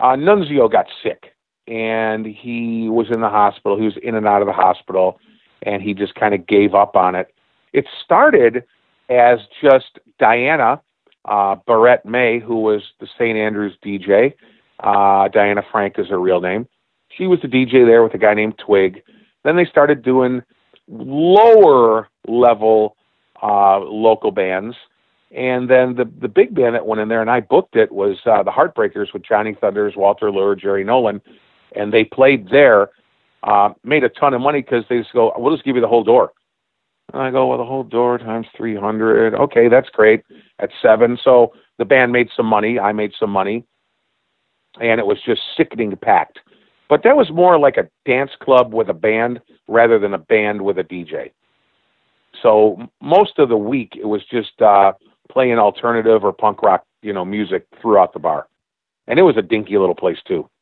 Nunzio got sick, and he was in the hospital. He was in and out of the hospital, and he just kind of gave up on it. It started as just Diana Barrett May, who was the St. Andrews DJ. Diana Frank is her real name. She was the DJ there with a guy named Twig. Then they started doing lower level local bands. And then the big band that went in there, and I booked it, was the Heartbreakers with Johnny Thunders, Walter Lure, Jerry Nolan. And they played there, made a ton of money because they just go, we'll just give you the whole door. And I go, well, the whole door times 300. Okay, that's great. At 7. So the band made some money. I made some money. And it was just sickening packed. But that was more like a dance club with a band rather than a band with a DJ. So most of the week it was just playing alternative or punk rock, music throughout the bar. And it was a dinky little place too.